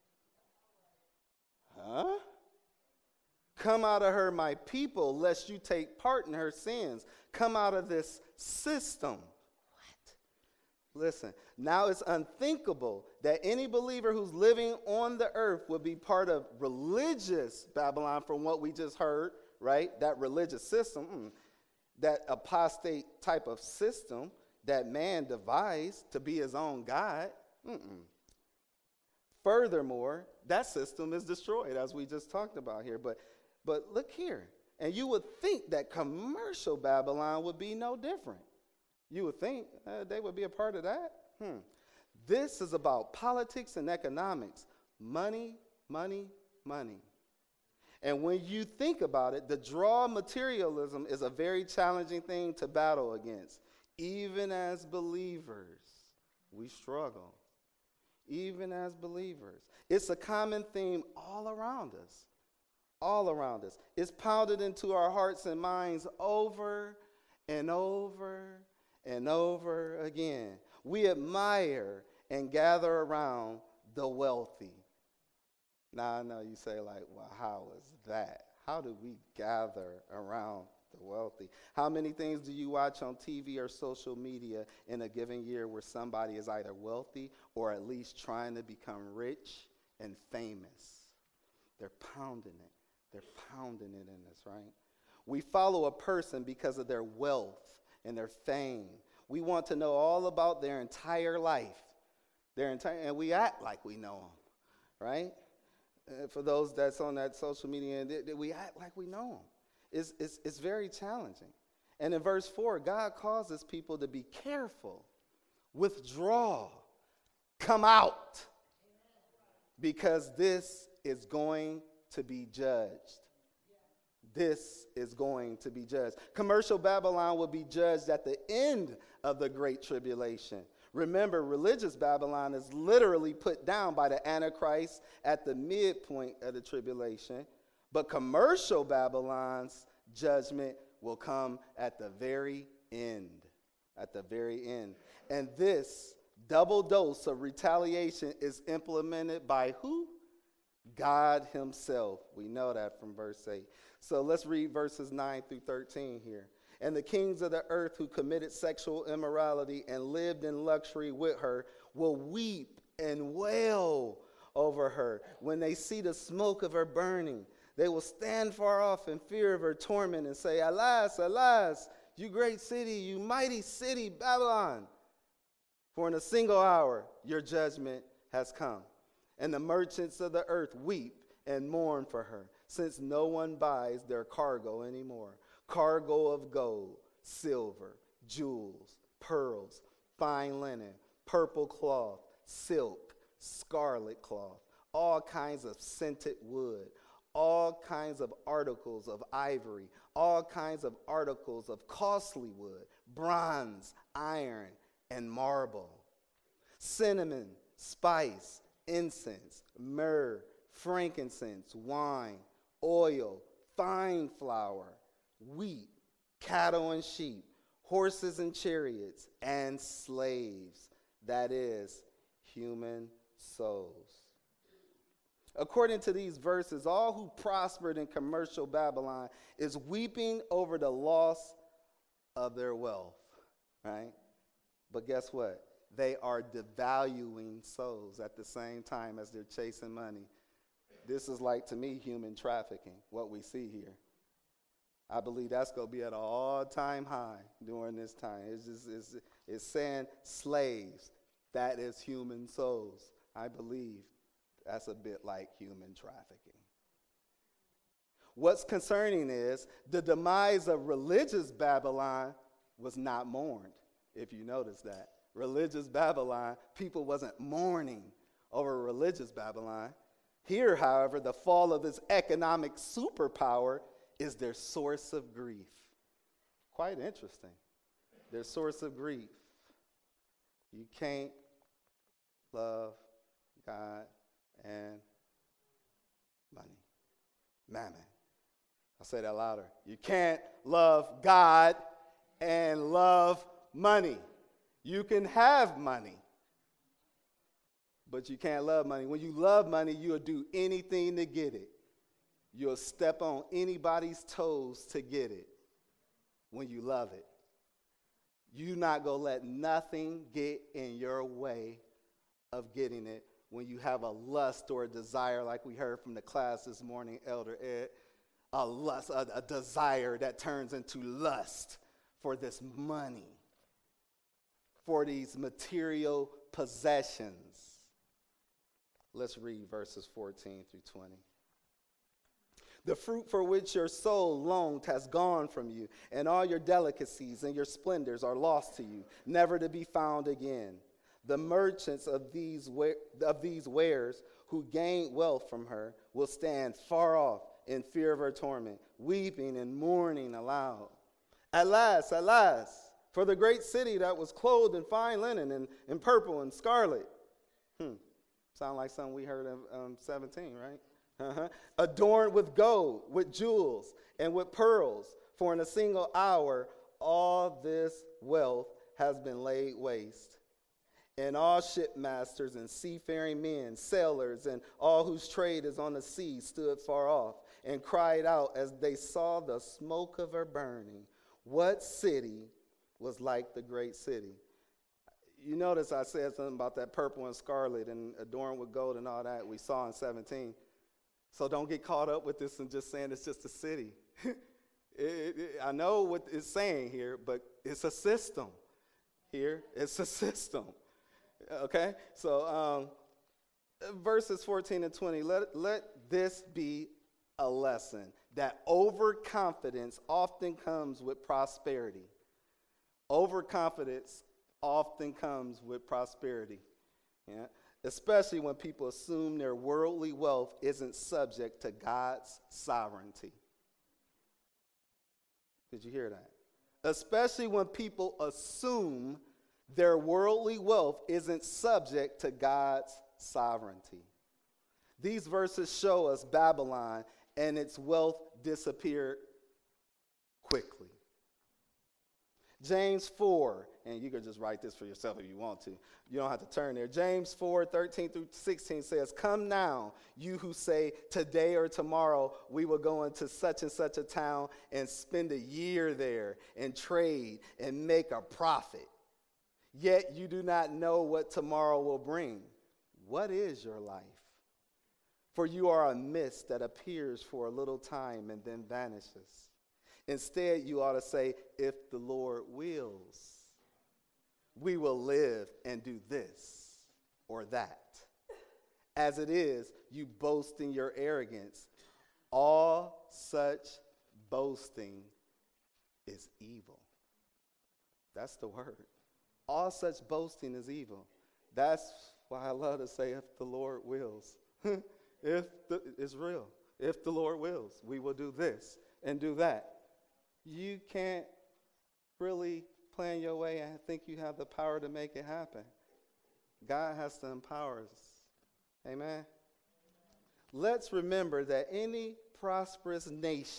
Huh? "Come out of her, my people, lest you take part in her sins." Come out of this system. What? Listen, now it's unthinkable that any believer who's living on the earth would be part of religious Babylon, from what we just heard, right? That religious system, mm, that apostate type of system that man devised to be his own God. Mm-mm. Furthermore, that system is destroyed, as we just talked about here. But, but look here. And you would think that commercial Babylon would be no different. You would think uh, they would be a part of that. Hmm. This is about politics and economics. Money, money, money. And when you think about it, the draw of materialism is a very challenging thing to battle against. Even as believers, we struggle. Even as believers. It's a common theme all around us. All around us. It's pounded into our hearts and minds over and over and over again. We admire and gather around the wealthy. Now, I know you say, like, well, how is that? How do we gather around the wealthy? How many things do you watch on T V or social media in a given year where somebody is either wealthy or at least trying to become rich and famous? They're pounding it. They're pounding it in us, right? We follow a person because of their wealth and their fame. We want to know all about their entire life. Their entire, and we act like we know them, right? Uh, for those that's on that social media, they, they, we act like we know them. It's, it's, it's very challenging. And in verse four, God causes people to be careful, withdraw, come out, because this is going to be judged. This is going to be judged. Commercial Babylon will be judged at the end of the Great Tribulation. Remember, religious Babylon is literally put down by the Antichrist at the midpoint of the tribulation. But commercial Babylon's judgment will come at the very end. At the very end. And this double dose of retaliation is implemented by who? God himself. We know that from verse eight. So let's read verses nine through thirteen here. "And the kings of the earth who committed sexual immorality and lived in luxury with her will weep and wail over her when they see the smoke of her burning. They will stand far off in fear of her torment and say, Alas, alas, you great city, you mighty city, Babylon. For in a single hour your judgment has come. And the merchants of the earth weep and mourn for her, since no one buys their cargo anymore. Cargo of gold, silver, jewels, pearls, fine linen, purple cloth, silk, scarlet cloth, all kinds of scented wood, all kinds of articles of ivory, all kinds of articles of costly wood, bronze, iron, and marble, cinnamon, spice, incense, myrrh, frankincense, wine, oil, fine flour, wheat, cattle and sheep, horses and chariots, and slaves, that is, human souls. According to these verses, all who prospered in commercial Babylon is weeping over the loss of their wealth, right? But guess what? They are devaluing souls at the same time as they're chasing money. This is like, to me, human trafficking, what we see here. I believe that's going to be at an all-time high during this time. It's just it's, it's saying slaves. That is human souls. I believe that's a bit like human trafficking. What's concerning is the demise of religious Babylon was not mourned, if you notice that. Religious Babylon, people wasn't mourning over religious Babylon. Here, however, the fall of this economic superpower is their source of grief. Quite interesting. Their source of grief. You can't love God and money. Mammon. I'll say that louder. You can't love God and love money. You can have money, but you can't love money. When you love money, you'll do anything to get it. You'll step on anybody's toes to get it when you love it. You're not going to let nothing get in your way of getting it when you have a lust or a desire, like we heard from the class this morning, Elder Ed, a lust, a, a desire that turns into lust for this money, for these material possessions. Let's read verses fourteen through twenty. The fruit for which your soul longed has gone from you, and all your delicacies and your splendors are lost to you, never to be found again. The merchants of these, wa- of these wares who gained wealth from her will stand far off in fear of her torment, weeping and mourning aloud. Alas, alas, for the great city that was clothed in fine linen and in purple and scarlet. Hmm. Sound like something we heard of um, seventeen, right? Uh-huh. Adorned with gold, with jewels, and with pearls, for in a single hour all this wealth has been laid waste. And all shipmasters and seafaring men, sailors, and all whose trade is on the sea stood far off and cried out as they saw the smoke of her burning. What city was like the great city? You notice I said something about that purple and scarlet and adorned with gold and all that we saw in seventeen. So don't get caught up with this and just saying it's just a city. it, it, it, I know what it's saying here, but it's a system here. It's a system. Okay? So um, verses fourteen and twenty, let, let this be a lesson that overconfidence often comes with prosperity. Overconfidence often comes with prosperity. Yeah? Especially when people assume their worldly wealth isn't subject to God's sovereignty. Did you hear that? Especially when people assume their worldly wealth isn't subject to God's sovereignty. These verses show us Babylon and its wealth disappeared quickly. James four, and you can just write this for yourself if you want to. You don't have to turn there. James four, thirteen through sixteen says, "Come now, you who say, today or tomorrow we will go into such and such a town and spend a year there and trade and make a profit. Yet you do not know what tomorrow will bring. What is your life? For you are a mist that appears for a little time and then vanishes. Instead, you ought to say, if the Lord wills, we will live and do this or that. As it is, you boast in your arrogance. All such boasting is evil." That's the word. All such boasting is evil. That's why I love to say, if the Lord wills. if the, it's real. If the Lord wills, we will do this and do that. You can't really plan your way and think you have the power to make it happen. God has to empower us. Amen. Let's remember that any prosperous nation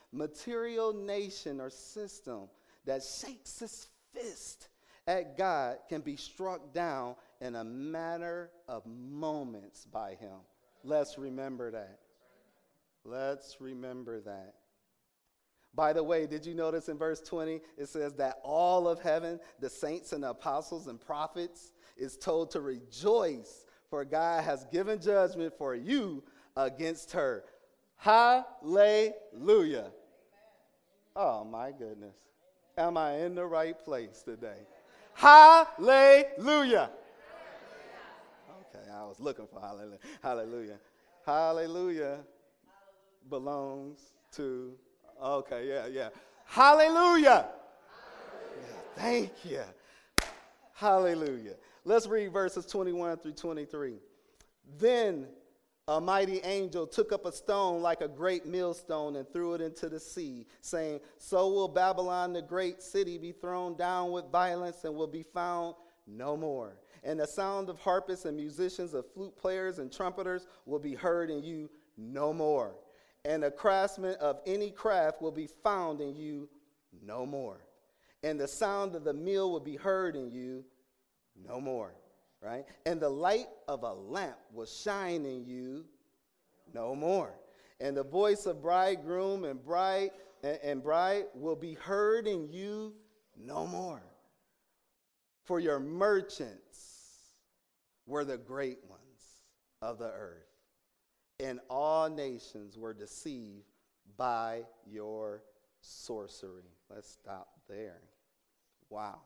material nation or system that shakes its fist at God can be struck down in a matter of moments by him. Let's remember that. Let's remember that. By the way, did you notice in verse twenty, it says that all of heaven, the saints and the apostles and prophets, is told to rejoice, for God has given judgment for you against her. Hallelujah. Oh, my goodness. Am I in the right place today? Hallelujah. Okay, I was looking for hallelujah. Hallelujah. Hallelujah belongs to, okay, yeah, yeah. Hallelujah. Yeah, thank you. Hallelujah. Let's read verses twenty-one through twenty-three. Then a mighty angel took up a stone like a great millstone and threw it into the sea, saying, so will Babylon, the great city, be thrown down with violence and will be found no more. And the sound of harpists and musicians, of flute players and trumpeters will be heard in you no more. And the craftsman of any craft will be found in you no more. And the sound of the mill will be heard in you no more. Right? And the light of a lamp will shine in you no more. And the voice of bridegroom and bride and, and bride will be heard in you no more. For your merchants were the great ones of the earth, and all nations were deceived by your sorcery. Let's stop there. Wow.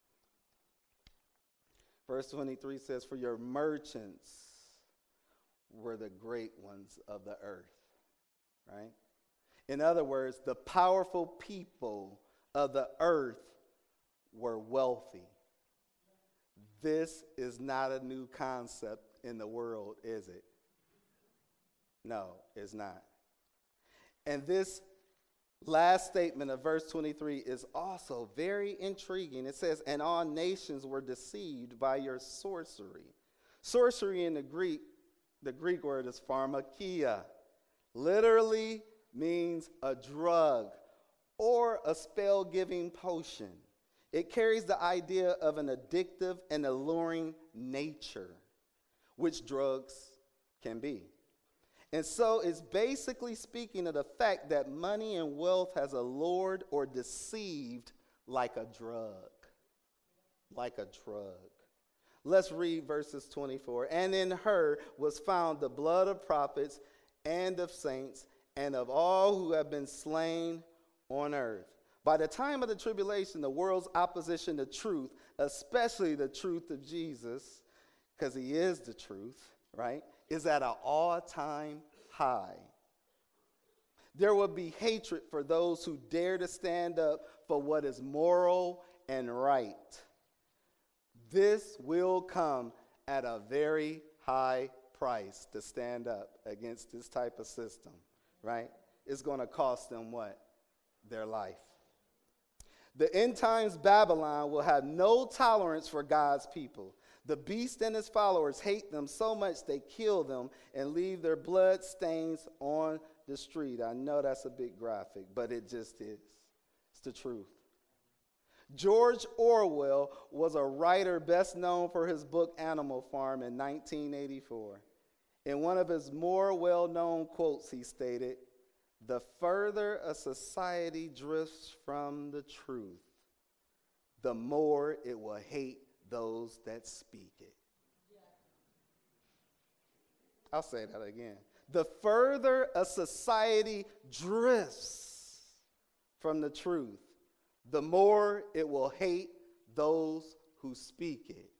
Verse twenty-three says, for your merchants were the great ones of the earth, right? In other words, the powerful people of the earth were wealthy. This is not a new concept in the world, is it? No, it's not. And this last statement of verse twenty-three is also very intriguing. It says, and all nations were deceived by your sorcery. Sorcery in the Greek, the Greek word is pharmakia. Literally means a drug or a spell-giving potion. It carries the idea of an addictive and alluring nature, which drugs can be. And so it's basically speaking of the fact that money and wealth has allured or deceived like a drug. Like a drug. Let's read verses twenty-four. And in her was found the blood of prophets and of saints and of all who have been slain on earth. By the time of the tribulation, the world's opposition to truth, especially the truth of Jesus, because he is the truth, right, is at an all-time high. There will be hatred for those who dare to stand up for what is moral and right. This will come at a very high price to stand up against this type of system, right? It's going to cost them what? Their life. The end times Babylon will have no tolerance for God's people. The beast and his followers hate them so much they kill them and leave their blood stains on the street. I know that's a bit graphic, but it just is. It's the truth. George Orwell was a writer best known for his book Animal Farm in nineteen eighty-four. In one of his more well-known quotes, he stated, "The further a society drifts from the truth, the more it will hate those that speak it." I'll say that again. The further a society drifts from the truth, the more it will hate those who speak it.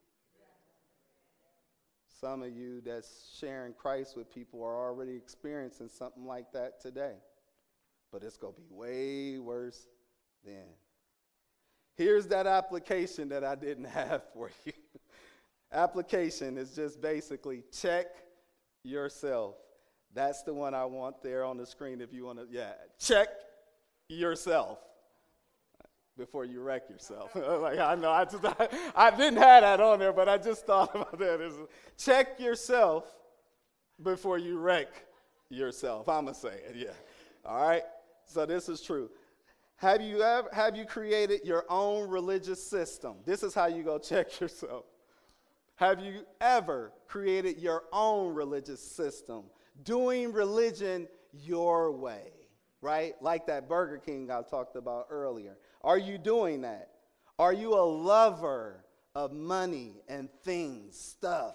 Some of you that's sharing Christ with people are already experiencing something like that today. But it's going to be way worse then. Here's that application that I didn't have for you. Application is just basically check yourself. That's the one I want there on the screen if you want to, yeah, check yourself before you wreck yourself. Like, I know, I just, I, I didn't have that on there, but I just thought about that. It's, check yourself before you wreck yourself. I'm going to say it, yeah. All right? So this is true. Have you ever have you created your own religious system? This is how you go check yourself. Have you ever created your own religious system? Doing religion your way, right? Like that Burger King I talked about earlier. Are you doing that? Are you a lover of money and things, stuff?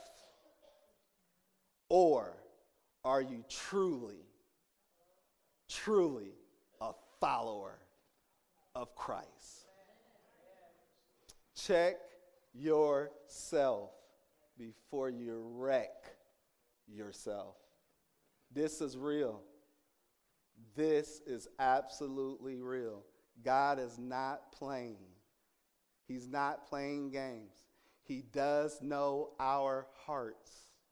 Or are you truly, truly a follower of Christ? Check yourself before you wreck yourself. This is real. This is absolutely real. God is not playing. He's not playing games. He does know our hearts.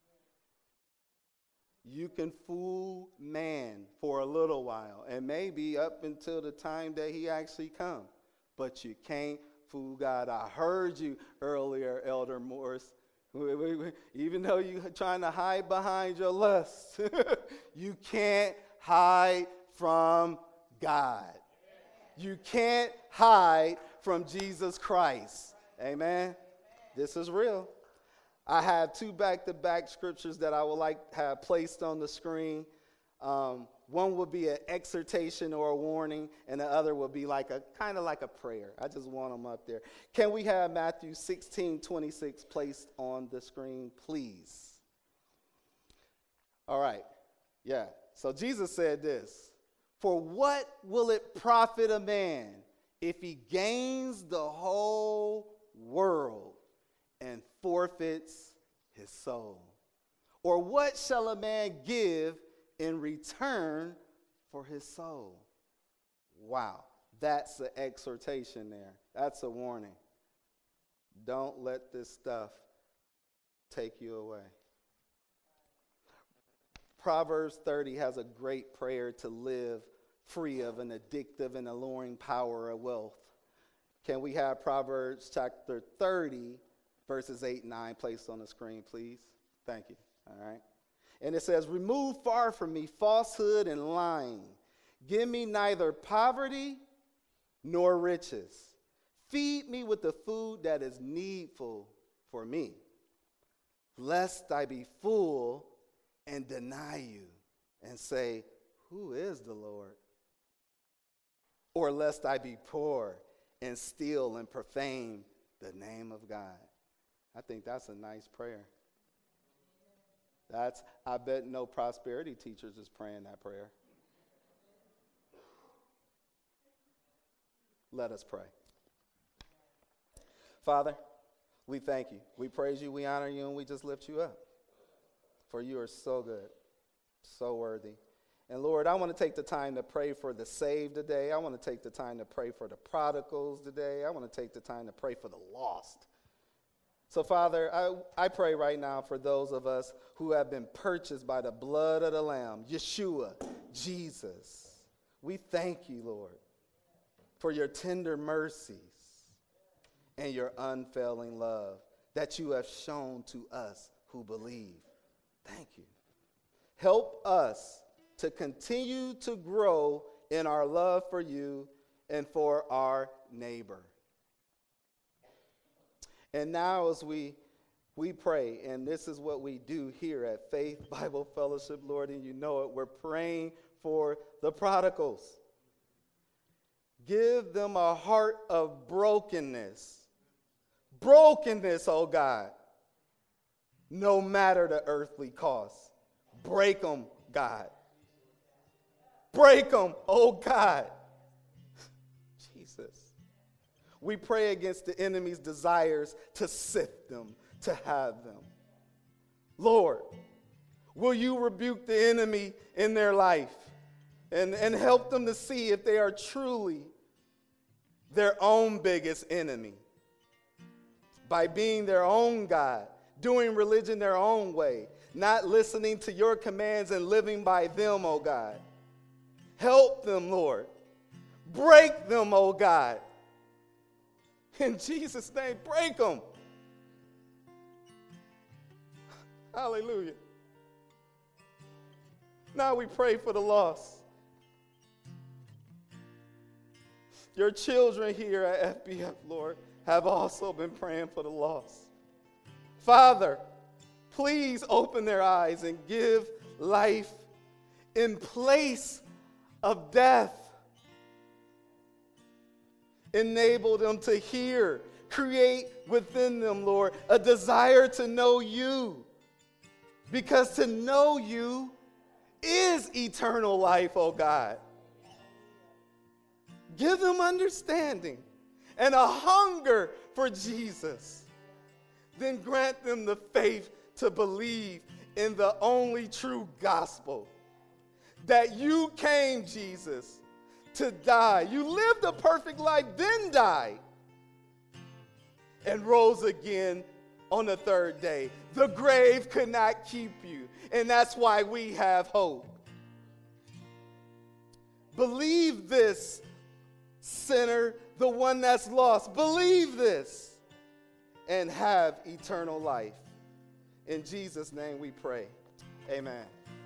You can fool man for a little while, and maybe up until the time that he actually comes, but you can't fool God. I heard you earlier, Elder Morris. Even though you're trying to hide behind your lust, you can't hide from God. You can't hide from Jesus Christ. Amen? This is real. I have two back-to-back scriptures that I would like to have placed on the screen. Um, one would be an exhortation or a warning, and the other would be like a kind of like a prayer. I just want them up there. Can we have Matthew sixteen twenty-six placed on the screen, please? All right. Yeah. So Jesus said this, "For what will it profit a man if he gains the whole world and forfeits his soul? Or what shall a man give in return for his soul?" Wow, that's an exhortation there. That's a warning. Don't let this stuff take you away. Proverbs thirty has a great prayer to live free of an addictive and alluring power of wealth. Can we have Proverbs chapter thirty, verses eight and nine placed on the screen, please? Thank you. All right. And it says, "Remove far from me falsehood and lying. Give me neither poverty nor riches. Feed me with the food that is needful for me, lest I be full and deny you and say, 'Who is the Lord?' Or lest I be poor and steal and profane the name of God." I think that's a nice prayer. That's, I bet no prosperity teachers is praying that prayer. Let us pray. Father, we thank you. We praise you, we honor you, and we just lift you up. For you are so good, so worthy. And Lord, I want to take the time to pray for the saved today. I want to take the time to pray for the prodigals today. I want to take the time to pray for the lost. So, Father, I, I pray right now for those of us who have been purchased by the blood of the Lamb, Yeshua, Jesus. We thank you, Lord, for your tender mercies and your unfailing love that you have shown to us who believe. Thank you. Help us to continue to grow in our love for you and for our neighbor. And now as we we pray, and this is what we do here at Faith Bible Fellowship, Lord, and you know it, we're praying for the prodigals. Give them a heart of brokenness. Brokenness, oh God, no matter the earthly cost. Break them, God. Break them, oh God. Jesus. We pray against the enemy's desires to sift them, to have them. Lord, will you rebuke the enemy in their life and, and help them to see if they are truly their own biggest enemy by being their own God, doing religion their own way, not listening to your commands and living by them, oh God. Help them, Lord. Break them, oh God. In Jesus' name, break them. Hallelujah. Now we pray for the lost. Your children here at F B F, Lord, have also been praying for the lost. Father, please open their eyes and give life in place of death. Enable them to hear. Create within them, Lord, a desire to know you. Because to know you is eternal life, oh God. Give them understanding and a hunger for Jesus. Then grant them the faith to believe in the only true gospel. That you came, Jesus, to die. You lived a perfect life, then died, and rose again on the third day. The grave could not keep you, and that's why we have hope. Believe this, sinner, the one that's lost. Believe this and have eternal life. In Jesus' name we pray. Amen.